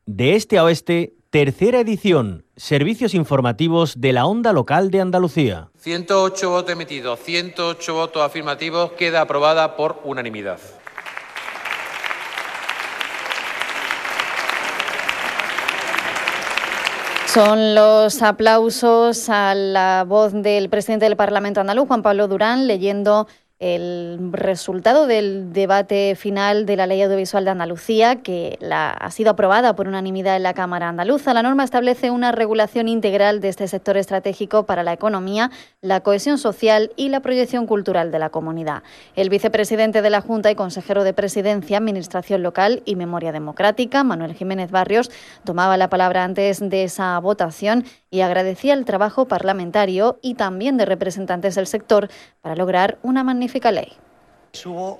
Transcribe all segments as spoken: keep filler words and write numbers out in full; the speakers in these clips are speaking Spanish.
De este a oeste, tercera edición, servicios informativos de la Onda Local de Andalucía. ciento ocho votos emitidos, ciento ocho votos afirmativos, queda aprobada por unanimidad. Son los aplausos a la voz del presidente del Parlamento andaluz, Juan Pablo Durán, leyendo el resultado del debate final de la Ley Audiovisual de Andalucía, que la, ha sido aprobada por unanimidad en la Cámara Andaluza. La norma establece una regulación integral de este sector estratégico para la economía, la cohesión social y la proyección cultural de la comunidad. El vicepresidente de la Junta y consejero de Presidencia, Administración Local y Memoria Democrática, Manuel Jiménez Barrios, tomaba la palabra antes de esa votación y agradecía el trabajo parlamentario y también de representantes del sector para lograr una magnífica ley. Subo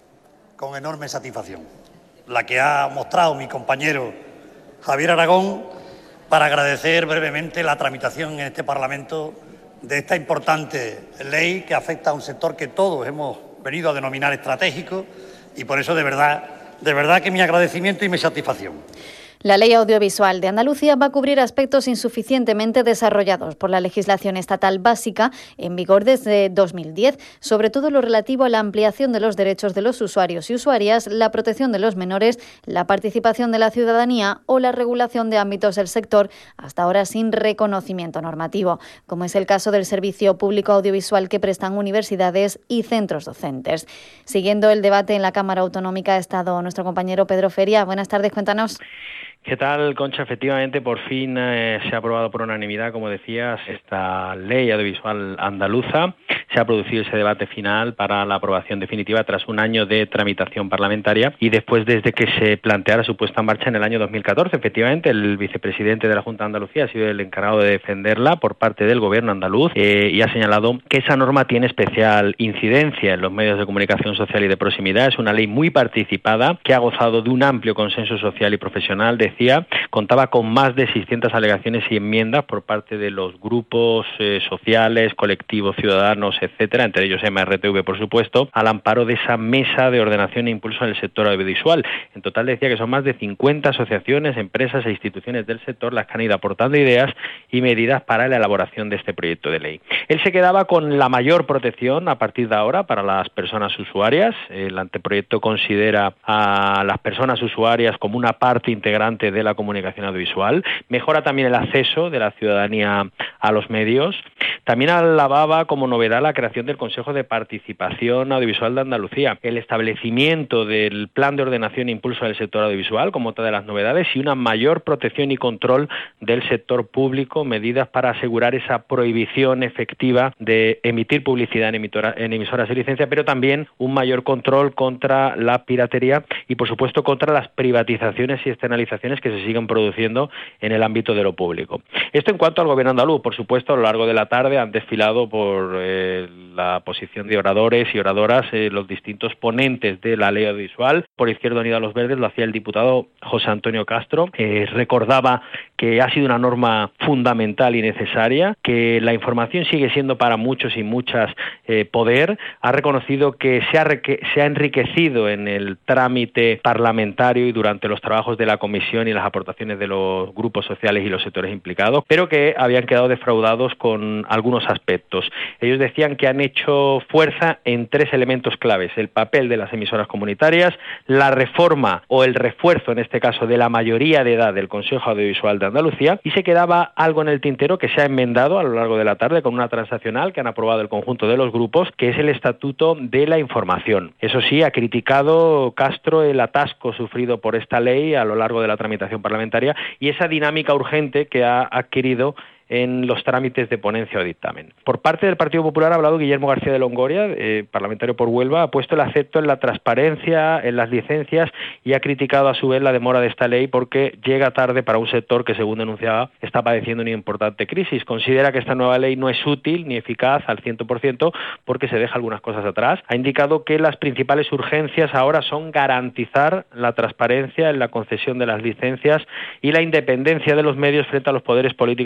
con enorme satisfacción, la que ha mostrado mi compañero Javier Aragón, para agradecer brevemente la tramitación en este Parlamento de esta importante ley que afecta a un sector que todos hemos venido a denominar estratégico, y por eso de verdad, de verdad que mi agradecimiento y mi satisfacción. La Ley Audiovisual de Andalucía va a cubrir aspectos insuficientemente desarrollados por la legislación estatal básica en vigor desde dos mil diez, sobre todo lo relativo a la ampliación de los derechos de los usuarios y usuarias, la protección de los menores, la participación de la ciudadanía o la regulación de ámbitos del sector hasta ahora sin reconocimiento normativo, como es el caso del servicio público audiovisual que prestan universidades y centros docentes. Siguiendo el debate en la Cámara Autonómica ha estado nuestro compañero Pedro Feria. Buenas tardes, cuéntanos. ¿Qué tal, Concha? Efectivamente, por fin eh, se ha aprobado por unanimidad, como decías, esta ley audiovisual andaluza. Se ha producido ese debate final para la aprobación definitiva tras un año de tramitación parlamentaria y después desde que se planteara su puesta en marcha en el año dos mil catorce. Efectivamente, el vicepresidente de la Junta de Andalucía ha sido el encargado de defenderla por parte del Gobierno andaluz eh, y ha señalado que esa norma tiene especial incidencia en los medios de comunicación social y de proximidad. Es una ley muy participada que ha gozado de un amplio consenso social y profesional. Decía, contaba con más de seiscientas alegaciones y enmiendas por parte de los grupos eh, sociales, colectivos ciudadanos, etcétera, entre ellos M R T V, por supuesto, al amparo de esa mesa de ordenación e impulso en el sector audiovisual. En total decía que son más de cincuenta asociaciones, empresas e instituciones del sector las que han ido aportando ideas y medidas para la elaboración de este proyecto de ley. Él se quedaba con la mayor protección a partir de ahora para las personas usuarias. El anteproyecto considera a las personas usuarias como una parte integrante de la comunicación audiovisual. Mejora también el acceso de la ciudadanía a los medios. También alababa como novedad la creación del Consejo de Participación Audiovisual de Andalucía, el establecimiento del Plan de Ordenación e Impulso del Sector Audiovisual como otra de las novedades y una mayor protección y control del sector público, medidas para asegurar esa prohibición efectiva de emitir publicidad en, emitora, en emisoras de licencia, pero también un mayor control contra la piratería y, por supuesto, contra las privatizaciones y externalizaciones que se siguen produciendo en el ámbito de lo público. Esto en cuanto al Gobierno andaluz. Por supuesto, a lo largo de la tarde han desfilado por eh, la posición de oradores y oradoras eh, los distintos ponentes de la ley audiovisual. Por Izquierda Unida a los Verdes lo hacía el diputado José Antonio Castro. Eh, recordaba que ha sido una norma fundamental y necesaria, que la información sigue siendo para muchos y muchas eh, poder. Ha reconocido que se ha, que se ha enriquecido en el trámite parlamentario y durante los trabajos de la comisión y las aportaciones de los grupos sociales y los sectores implicados, pero que habían quedado defraudados con algunos aspectos. Ellos decían que han hecho fuerza en tres elementos claves: el papel de las emisoras comunitarias, la reforma o el refuerzo, en este caso, de la mayoría de edad del Consejo Audiovisual de Andalucía, y se quedaba algo en el tintero que se ha enmendado a lo largo de la tarde con una transaccional que han aprobado el conjunto de los grupos, que es el Estatuto de la Información. Eso sí, ha criticado Castro el atasco sufrido por esta ley a lo largo de la tramitación parlamentaria y esa dinámica urgente que ha adquirido en los trámites de ponencia o dictamen. Por parte del Partido Popular ha hablado Guillermo García de Longoria, eh, parlamentario por Huelva, ha puesto el acento en la transparencia, en las licencias, y ha criticado a su vez la demora de esta ley porque llega tarde para un sector que, según denunciaba, está padeciendo una importante crisis. Considera que esta nueva ley no es útil ni eficaz al cien por ciento porque se deja algunas cosas atrás. Ha indicado que las principales urgencias ahora son garantizar la transparencia en la concesión de las licencias y la independencia de los medios frente a los poderes políticos y financieros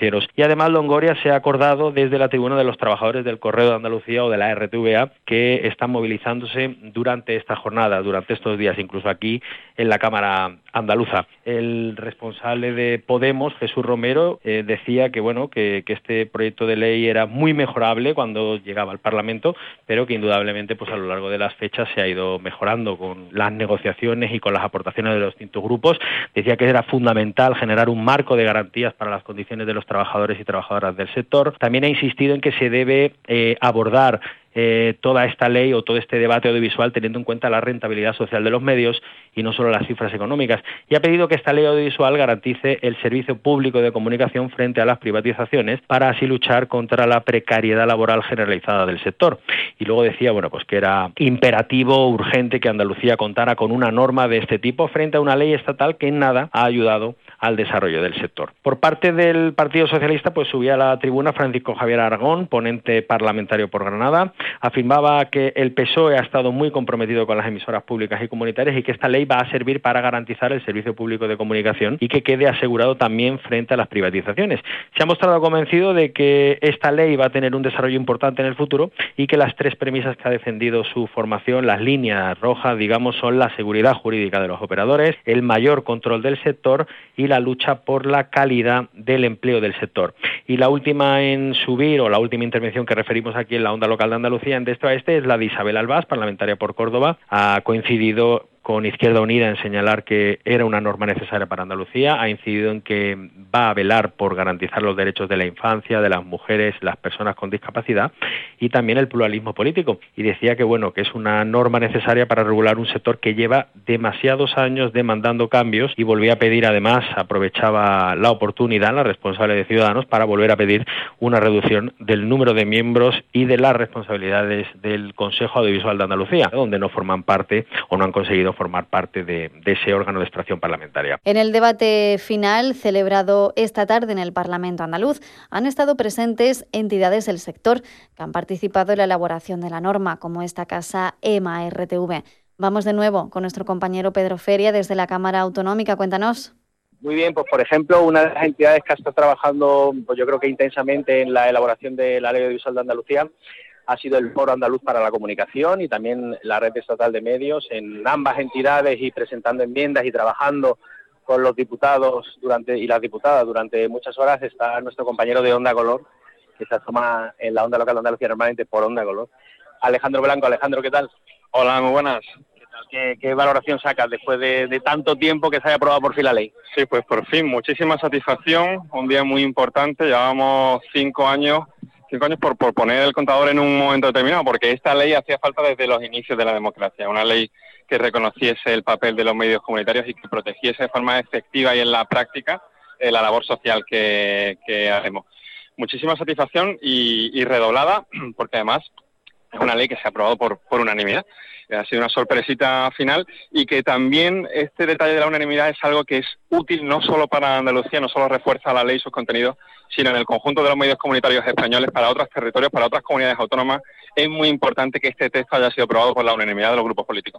financieros. Y además Longoria se ha acordado desde la tribuna de los trabajadores del Correo de Andalucía o de la R T V A que están movilizándose durante esta jornada, durante estos días, incluso aquí en la Cámara andaluza. El responsable de Podemos, Jesús Romero, eh, decía que bueno que, que este proyecto de ley era muy mejorable cuando llegaba al Parlamento, pero que indudablemente pues a lo largo de las fechas se ha ido mejorando con las negociaciones y con las aportaciones de los distintos grupos. Decía que era fundamental generar un marco de garantías para las condiciones de los trabajadores y trabajadoras del sector. También ha insistido en que se debe eh, abordar Eh, toda esta ley o todo este debate audiovisual teniendo en cuenta la rentabilidad social de los medios y no solo las cifras económicas. Y ha pedido que esta ley audiovisual garantice el servicio público de comunicación frente a las privatizaciones para así luchar contra la precariedad laboral generalizada del sector. Y luego decía, bueno, pues que era imperativo, urgente que Andalucía contara con una norma de este tipo frente a una ley estatal que en nada ha ayudado al desarrollo del sector. Por parte del Partido Socialista, pues subía a la tribuna Francisco Javier Aragón, ponente parlamentario por Granada. Afirmaba que el P S O E ha estado muy comprometido con las emisoras públicas y comunitarias y que esta ley va a servir para garantizar el servicio público de comunicación y que quede asegurado también frente a las privatizaciones. Se ha mostrado convencido de que esta ley va a tener un desarrollo importante en el futuro y que las tres premisas que ha defendido su formación, las líneas rojas, digamos, son la seguridad jurídica de los operadores, el mayor control del sector y la lucha por la calidad del empleo del sector. Y la última en subir, o la última intervención que referimos aquí en la onda local de Andalucía, en de esto a este, es la de Isabel Albás, parlamentaria por Córdoba. Ha coincidido con Izquierda Unida en señalar que era una norma necesaria para Andalucía, ha incidido en que va a velar por garantizar los derechos de la infancia, de las mujeres, las personas con discapacidad y también el pluralismo político. Y decía que bueno, que es una norma necesaria para regular un sector que lleva demasiados años demandando cambios y volvía a pedir, además, aprovechaba la oportunidad, la responsable de Ciudadanos, para volver a pedir una reducción del número de miembros y de las responsabilidades del Consejo Audiovisual de Andalucía, donde no forman parte o no han conseguido formar parte de, de ese órgano de extracción parlamentaria. En el debate final celebrado esta tarde en el Parlamento andaluz han estado presentes entidades del sector que han participado en la elaboración de la norma, como esta casa EMA R T V. Vamos de nuevo con nuestro compañero Pedro Feria desde la Cámara Autonómica. Cuéntanos. Muy bien, pues por ejemplo, una de las entidades que ha estado trabajando, pues yo creo que intensamente en la elaboración de la Ley Audiovisual de Andalucía ha sido el Foro Andaluz para la Comunicación y también la Red Estatal de Medios. En ambas entidades y presentando enmiendas y trabajando con los diputados durante y las diputadas durante muchas horas está nuestro compañero de Onda Color, que se toma en la Onda Local de Andalucía normalmente por Onda Color, Alejandro Blanco. Alejandro, ¿qué tal? Hola, muy buenas. ¿Qué tal? ¿Qué, qué valoración sacas después de, de tanto tiempo que se haya aprobado por fin la ley? Sí, pues por fin, muchísima satisfacción, un día muy importante, llevamos cinco años Cinco años por, por poner el contador en un momento determinado, porque esta ley hacía falta desde los inicios de la democracia, una ley que reconociese el papel de los medios comunitarios y que protegiese de forma efectiva y en la práctica eh, la labor social que, que hacemos. Muchísima satisfacción y, y redoblada, porque además es una ley que se ha aprobado por, por unanimidad. Ha sido una sorpresita final y que también este detalle de la unanimidad es algo que es útil no solo para Andalucía, no solo refuerza la ley y sus contenidos, sino en el conjunto de los medios comunitarios españoles para otros territorios, para otras comunidades autónomas. Es muy importante que este texto haya sido aprobado por la unanimidad de los grupos políticos.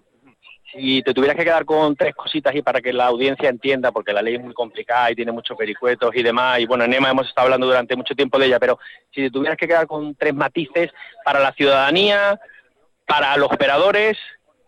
Si te tuvieras que quedar con tres cositas y para que la audiencia entienda, porque la ley es muy complicada y tiene muchos vericuetos y demás, y bueno, en EMA hemos estado hablando durante mucho tiempo de ella, pero si te tuvieras que quedar con tres matices para la ciudadanía, para los operadores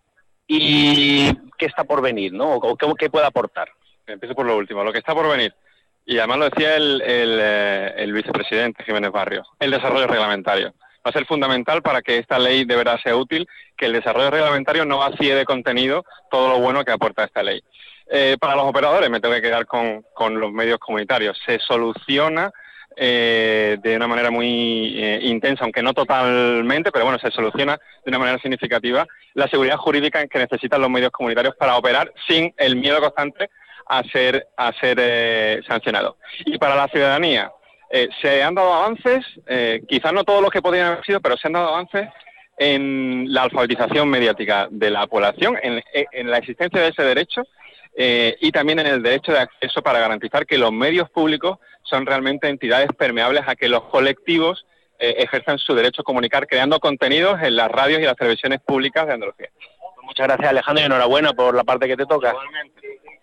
y qué está por venir, ¿no? O qué, qué puede aportar. Empiezo por lo último, lo que está por venir. Y además lo decía el, el, el vicepresidente Jiménez Barrio, el desarrollo reglamentario. Va a ser fundamental para que esta ley de verdad sea útil, que el desarrollo reglamentario no vacíe de contenido todo lo bueno que aporta esta ley. Eh, para los operadores me tengo que quedar con, con los medios comunitarios. Se soluciona eh, de una manera muy eh, intensa, aunque no totalmente, pero bueno, se soluciona de una manera significativa la seguridad jurídica que necesitan los medios comunitarios para operar sin el miedo constante a ser, a ser eh, sancionados. Y para la ciudadanía, Eh, se han dado avances, eh, quizás no todos los que podrían haber sido, pero se han dado avances en la alfabetización mediática de la población, en, en la existencia de ese derecho eh, y también en el derecho de acceso para garantizar que los medios públicos son realmente entidades permeables a que los colectivos eh, ejerzan su derecho a comunicar creando contenidos en las radios y las televisiones públicas de Andalucía. Muchas gracias, Alejandro, y enhorabuena por la parte que te toca. Igualmente.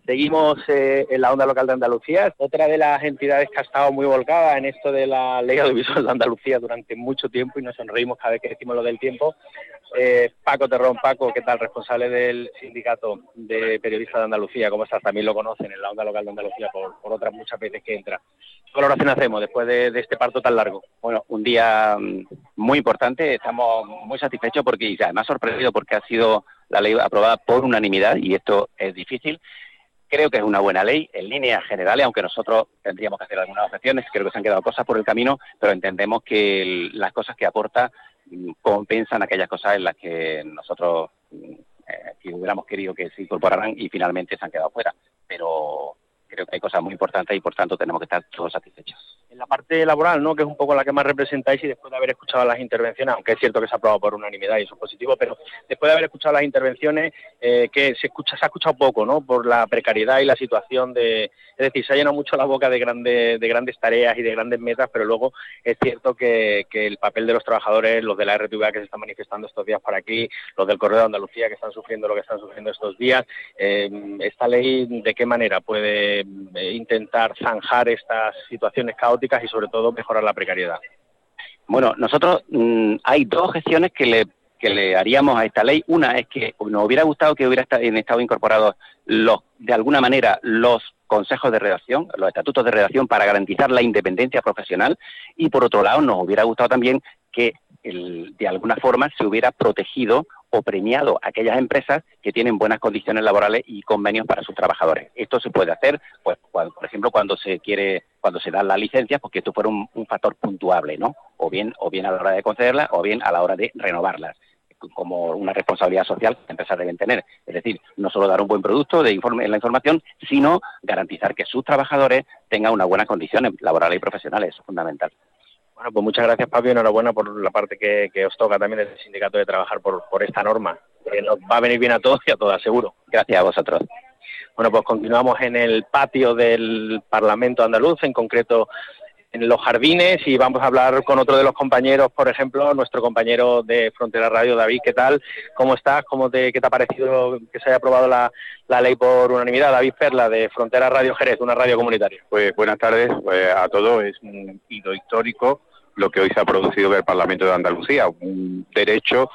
Seguimos eh, en la onda local de Andalucía, otra de las entidades que ha estado muy volcada en esto de la ley audiovisual de Andalucía durante mucho tiempo, y nos sonreímos cada vez que decimos lo del tiempo. Eh, Paco Terrón. Paco, ¿qué tal? Responsable del Sindicato de Periodistas de Andalucía. ¿Cómo estás? También lo conocen en la onda local de Andalucía por, por otras muchas veces que entra. ¿Qué valoración hacemos después de, de este parto tan largo? Bueno, un día muy importante, estamos muy satisfechos porque, y además sorprendidos porque ha sido la ley aprobada por unanimidad, y esto es difícil. Creo que es una buena ley en líneas generales, aunque nosotros tendríamos que hacer algunas objeciones. Creo que se han quedado cosas por el camino, pero entendemos que el, las cosas que aporta compensan aquellas cosas en las que nosotros eh, que hubiéramos querido que se incorporaran y finalmente se han quedado fuera. Pero creo que hay cosas muy importantes y por tanto tenemos que estar todos satisfechos. En la parte laboral, ¿no?, que es un poco la que más representáis, y después de haber escuchado las intervenciones, aunque es cierto que se ha aprobado por unanimidad y eso es positivo, pero después de haber escuchado las intervenciones, eh, que se escucha se ha escuchado poco, ¿no?, por la precariedad y la situación de... Es decir, se ha llenado mucho la boca de grandes de grandes tareas y de grandes metas, pero luego es cierto que, que el papel de los trabajadores, los de la R T V A que se están manifestando estos días por aquí, los del Correo de Andalucía que están sufriendo lo que están sufriendo estos días, eh, ¿esta ley de qué manera puede eh, intentar zanjar estas situaciones caóticas y sobre todo mejorar la precariedad? Bueno, nosotros mmm, hay dos objeciones que le que le haríamos a esta ley. Una es que nos hubiera gustado que hubiera estado incorporados los, de alguna manera, los consejos de redacción, los estatutos de redacción para garantizar la independencia profesional, y por otro lado nos hubiera gustado también que el, de alguna forma se hubiera protegido o premiado a aquellas empresas que tienen buenas condiciones laborales y convenios para sus trabajadores. Esto se puede hacer, pues, cuando, por ejemplo, cuando se quiere, cuando se dan las licencias, porque esto fuera un, un factor puntuable, ¿no? O bien, o bien a la hora de concederlas, o bien a la hora de renovarlas, como una responsabilidad social que las empresas deben tener. Es decir, no solo dar un buen producto de informe en la información, sino garantizar que sus trabajadores tengan unas buenas condiciones laborales y profesionales. Eso es fundamental. Bueno, pues muchas gracias, Pablo, y enhorabuena por la parte que, que os toca también desde el sindicato de trabajar por, por esta norma, que nos va a venir bien a todos y a todas, seguro. Gracias a vosotros. Bueno, pues continuamos en el patio del Parlamento andaluz, en concreto en los jardines, y vamos a hablar con otro de los compañeros, por ejemplo, nuestro compañero de Frontera Radio, David. ¿Qué tal? ¿Cómo estás? ¿Cómo te, ¿Qué te ha parecido que se haya aprobado la, la ley por unanimidad? David Perla, de Frontera Radio Jerez, una radio comunitaria. Pues buenas tardes pues, a todos. Es un hito histórico lo que hoy se ha producido en el Parlamento de Andalucía, un derecho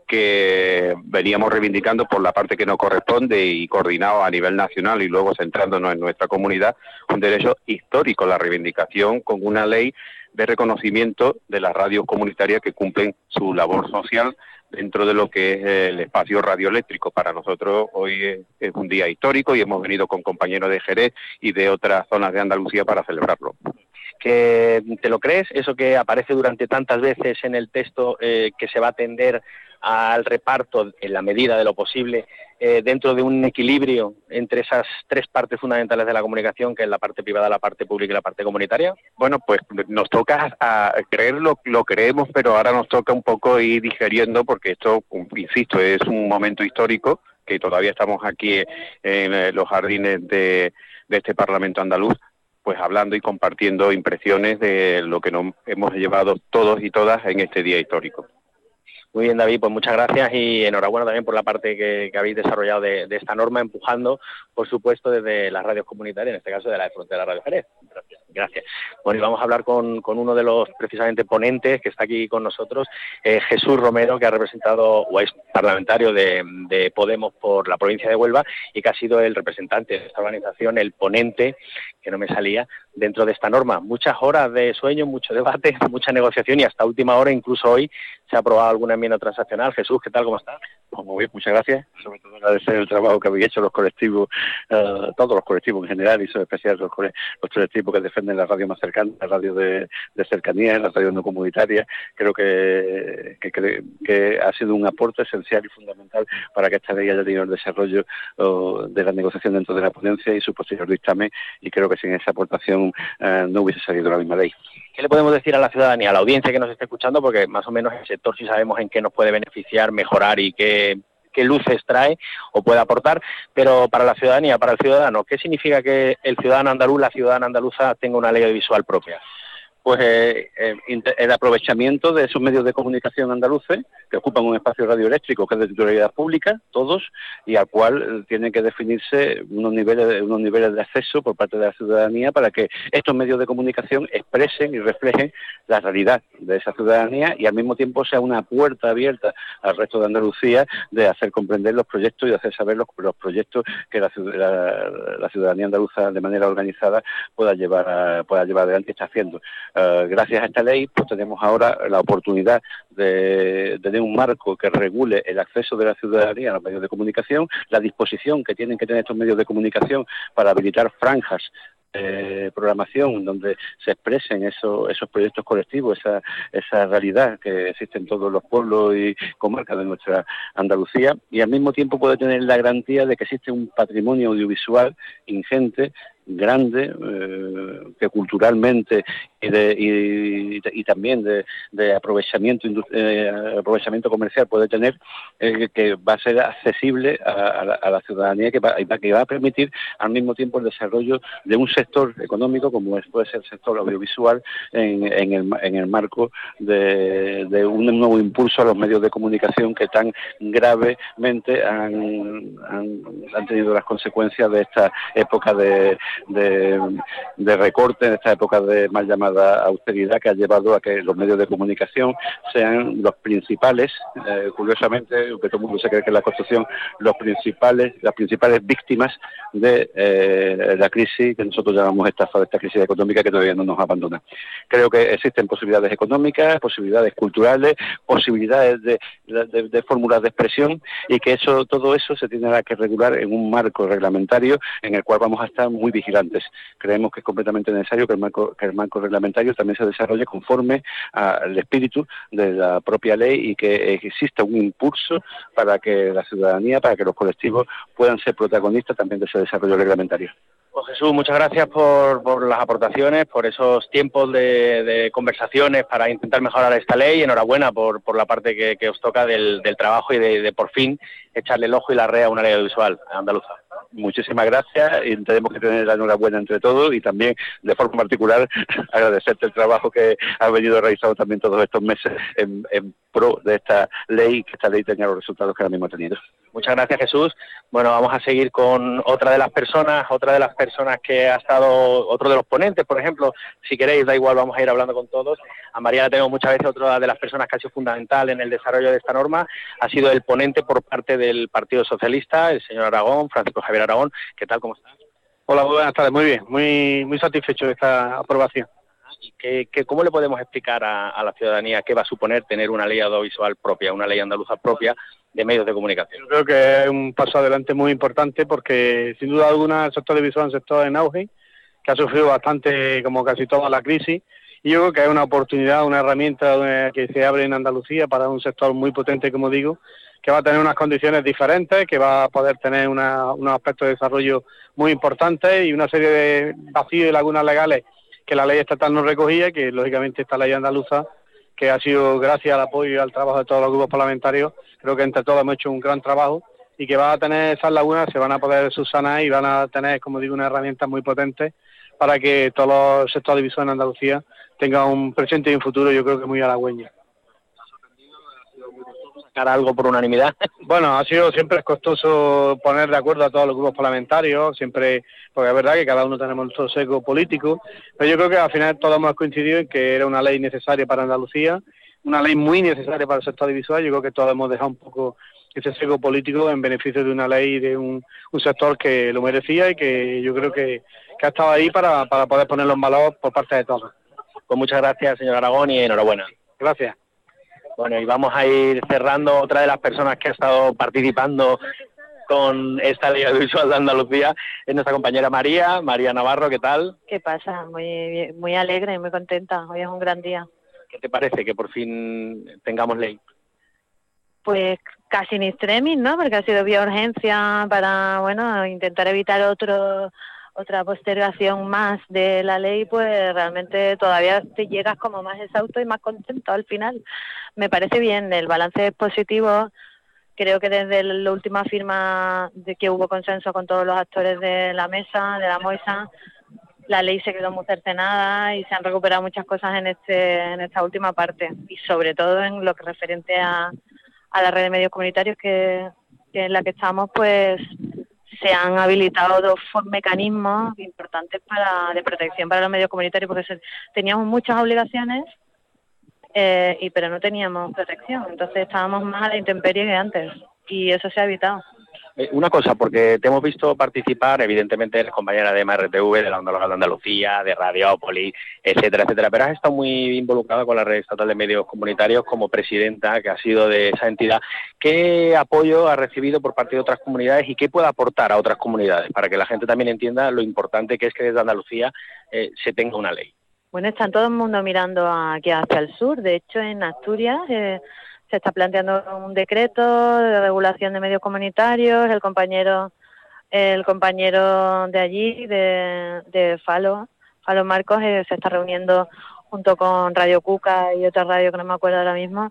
que veníamos reivindicando por la parte que nos corresponde y coordinado a nivel nacional y luego centrándonos en nuestra comunidad, un derecho histórico, la reivindicación con una ley de reconocimiento de las radios comunitarias que cumplen su labor social dentro de lo que es el espacio radioeléctrico. Para nosotros hoy es, es un día histórico y hemos venido con compañeros de Jerez y de otras zonas de Andalucía para celebrarlo. ¿Que te lo crees? Eso que aparece durante tantas veces en el texto, eh, que se va a atender al reparto en la medida de lo posible, eh, dentro de un equilibrio entre esas tres partes fundamentales de la comunicación, que es la parte privada, la parte pública y la parte comunitaria? Bueno, pues nos toca a creerlo, lo creemos, pero ahora nos toca un poco ir digeriendo, porque esto, insisto, es un momento histórico, que todavía estamos aquí en los jardines de, de este Parlamento andaluz, pues hablando y compartiendo impresiones de lo que nos hemos llevado todos y todas en este día histórico. Muy bien, David, pues muchas gracias y enhorabuena también por la parte que, que habéis desarrollado de, de esta norma, empujando, por supuesto, desde las radios comunitarias, en este caso de la de Frontera Radio Jerez. Gracias. Gracias. Bueno, y vamos a hablar con, con uno de los precisamente ponentes que está aquí con nosotros, eh, Jesús Romero, que ha representado o es parlamentario de, de Podemos por la provincia de Huelva y que ha sido el representante de esta organización, el ponente, que no me salía, dentro de esta norma. Muchas horas de sueño, mucho debate, mucha negociación y hasta última hora, incluso hoy, se ha aprobado alguna enmienda transaccional. Jesús, ¿qué tal? ¿Cómo estás? Pues muy bien, muchas gracias. Sobre todo agradecer el trabajo que habéis hecho los colectivos, uh, todos los colectivos en general, y sobre especial los, los colectivos que defienden la radio más cercana, la radio de, de cercanía, la radio no comunitaria. Creo que, que, que, que ha sido un aporte esencial y fundamental para que esta ley haya tenido el desarrollo uh, de la negociación dentro de la ponencia y su posterior dictamen, y creo que sin esa aportación uh, no hubiese salido la misma ley. ¿Qué le podemos decir a la ciudadanía, a la audiencia que nos esté escuchando? Porque más o menos el sector sí sabemos en qué nos puede beneficiar, mejorar y qué, qué luces trae o puede aportar, pero para la ciudadanía, para el ciudadano, ¿qué significa que el ciudadano andaluz, la ciudadana andaluza, tenga una ley audiovisual propia? pues eh, eh, el aprovechamiento de esos medios de comunicación andaluces que ocupan un espacio radioeléctrico que es de titularidad pública, todos, y al cual eh, tienen que definirse unos niveles, unos niveles de acceso por parte de la ciudadanía para que estos medios de comunicación expresen y reflejen la realidad de esa ciudadanía y al mismo tiempo sea una puerta abierta al resto de Andalucía de hacer comprender los proyectos y de hacer saber los, los proyectos que la, la, la ciudadanía andaluza de manera organizada pueda llevar a, pueda llevar adelante y está haciendo. Uh, gracias a esta ley pues tenemos ahora la oportunidad de, de tener un marco que regule el acceso de la ciudadanía a los medios de comunicación, la disposición que tienen que tener estos medios de comunicación para habilitar franjas Eh, programación donde se expresen esos, esos proyectos colectivos, esa, esa realidad que existe en todos los pueblos y comarcas de nuestra Andalucía, y al mismo tiempo puede tener la garantía de que existe un patrimonio audiovisual ingente, grande, eh, que culturalmente y, de, y, y también de, de aprovechamiento eh, aprovechamiento comercial puede tener, eh, que va a ser accesible a, a, la, a la ciudadanía, que va, que va a permitir al mismo tiempo el desarrollo de un sector económico como es, puede ser el sector audiovisual en, en, el, en el marco de, de un nuevo impulso a los medios de comunicación que tan gravemente han, han, han tenido las consecuencias de esta época de De, de recorte, en esta época de mal llamada austeridad, que ha llevado a que los medios de comunicación sean los principales, eh, curiosamente, aunque todo el mundo se cree que es la construcción, los principales, las principales víctimas de eh, la crisis que nosotros llamamos estafa, de esta crisis económica que todavía no nos abandona. Creo que existen posibilidades económicas, posibilidades culturales, posibilidades de, de, de fórmulas de expresión, y que eso, todo eso se tiene que regular en un marco reglamentario en el cual vamos a estar muy vigilantes. Creemos que es completamente necesario que el marco, que el marco reglamentario también se desarrolle conforme al espíritu de la propia ley y que exista un impulso para que la ciudadanía, para que los colectivos puedan ser protagonistas también de ese desarrollo reglamentario. Pues Jesús, muchas gracias por, por las aportaciones, por esos tiempos de, de conversaciones para intentar mejorar esta ley. Enhorabuena por, por la parte que, que os toca del, del trabajo y de, de por fin echarle el ojo y la rea a una ley audiovisual andaluza. Muchísimas gracias y tenemos que tener la enhorabuena entre todos y también de forma particular agradecerte el trabajo que has venido realizando también todos estos meses en, en pro de esta ley, que esta ley tenga los resultados que ahora mismo ha tenido. Muchas gracias, Jesús. Bueno, vamos a seguir con otra de las personas, otra de las personas que ha estado, otro de los ponentes, por ejemplo, si queréis, da igual, vamos a ir hablando con todos. A María la tenemos muchas veces, otra de las personas que ha sido fundamental en el desarrollo de esta norma, ha sido el ponente por parte del Partido Socialista, el señor Aragón, Francisco Javier Aragón. ¿Qué tal, cómo estás? Hola, muy buenas tardes, muy bien, muy muy satisfecho de esta aprobación. ¿Y qué, qué, cómo le podemos explicar a, a la ciudadanía qué va a suponer tener una ley audiovisual propia, una ley andaluza propia de medios de comunicación? Yo creo que es un paso adelante muy importante porque, sin duda alguna, el sector audiovisual es un sector en auge, que ha sufrido bastante, como casi toda la crisis, y yo creo que es una oportunidad, una herramienta que se abre en Andalucía para un sector muy potente, como digo, que va a tener unas condiciones diferentes, que va a poder tener una, unos aspectos de desarrollo muy importantes y una serie de vacíos y lagunas legales que la ley estatal no recogía, que lógicamente esta ley andaluza, que ha sido gracias al apoyo y al trabajo de todos los grupos parlamentarios, creo que entre todos hemos hecho un gran trabajo y que va a tener esas lagunas, se van a poder subsanar y van a tener, como digo, una herramienta muy potente para que todos los sectores audiovisuales en Andalucía tengan un presente y un futuro, yo creo que muy halagüeño. ¿Sacar algo por unanimidad? Bueno, ha sido siempre es costoso poner de acuerdo a todos los grupos parlamentarios, siempre, porque es verdad que cada uno tenemos nuestro sesgo político, pero yo creo que al final todos hemos coincidido en que era una ley necesaria para Andalucía, una ley muy necesaria para el sector audiovisual. Yo creo que todos hemos dejado un poco ese sesgo político en beneficio de una ley de un, un sector que lo merecía y que yo creo que, que ha estado ahí para, para poder ponerlo en valor por parte de todos. Pues muchas gracias, señor Aragón, y enhorabuena. Gracias. Bueno, y vamos a ir cerrando. Otra de las personas que ha estado participando con esta ley audiovisual de Andalucía es nuestra compañera María, María Navarro, ¿qué tal? ¿Qué pasa? Muy, muy alegre y muy contenta. Hoy es un gran día. ¿Qué te parece que por fin tengamos ley? Pues casi in extremis, ¿no? Porque ha sido vía urgencia para, bueno, intentar evitar otro otra postergación más de la ley, pues realmente todavía te llegas como más exhausto y más contento al final. Me parece bien, el balance es positivo. Creo que desde la última firma de que hubo consenso con todos los actores de la mesa, de la Moisa, la ley se quedó muy cercenada y se han recuperado muchas cosas en este en esta última parte, y sobre todo en lo que referente a, a la red de medios comunitarios que, que en la que estamos, pues se han habilitado dos mecanismos importantes para de protección para los medios comunitarios, porque se, teníamos muchas obligaciones eh, y pero no teníamos protección, entonces estábamos más a la intemperie que antes, y eso se ha evitado. Eh, una cosa, porque te hemos visto participar, evidentemente eres compañera de M R T V, de la Onda Local de Andalucía, de Radiópolis, etcétera, etcétera, pero has estado muy involucrada con la Red Estatal de Medios Comunitarios como presidenta, que ha sido de esa entidad. ¿Qué apoyo ha recibido por parte de otras comunidades y qué puede aportar a otras comunidades para que la gente también entienda lo importante que es que desde Andalucía eh, se tenga una ley? Bueno, está todo el mundo mirando aquí hacia el sur. De hecho, en Asturias eh, se está planteando un decreto de regulación de medios comunitarios. El compañero el compañero de allí, de, de Falo, Falo Marcos, eh, se está reuniendo junto con Radio Cuca y otra radio que no me acuerdo ahora mismo,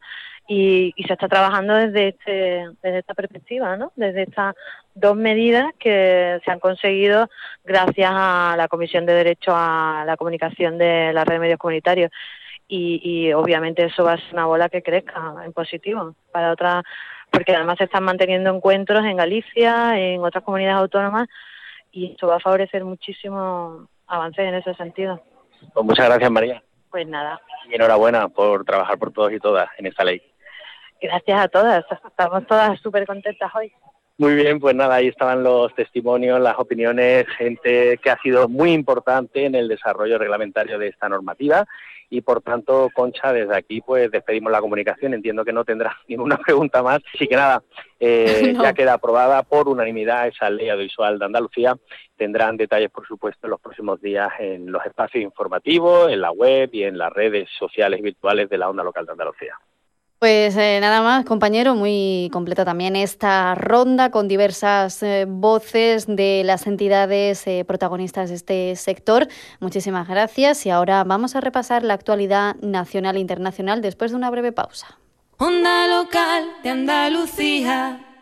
y, y se está trabajando desde este desde esta perspectiva, ¿no? Desde estas dos medidas que se han conseguido gracias a la Comisión de Derecho a la Comunicación de la Red de Medios Comunitarios. Y, y obviamente eso va a ser una bola que crezca en positivo para otras, porque además se están manteniendo encuentros en Galicia, en otras comunidades autónomas, y esto va a favorecer muchísimo avances en ese sentido. Pues muchas gracias, María. Pues nada. Y enhorabuena por trabajar por todos y todas en esta ley. Gracias a todas, estamos todas súper contentas hoy. Muy bien, pues nada, ahí estaban los testimonios, las opiniones, gente que ha sido muy importante en el desarrollo reglamentario de esta normativa. Y por tanto, Concha, desde aquí pues despedimos la comunicación. Entiendo que no tendrá ninguna pregunta más. Así que nada, eh, no. Ya queda aprobada por unanimidad esa ley audiovisual de Andalucía. Tendrán detalles, por supuesto, en los próximos días en los espacios informativos, en la web y en las redes sociales virtuales de la Onda Local de Andalucía. Pues eh, nada más, compañero, muy completa también esta ronda con diversas eh, voces de las entidades eh, protagonistas de este sector. Muchísimas gracias y ahora vamos a repasar la actualidad nacional e internacional después de una breve pausa. Onda Local de Andalucía.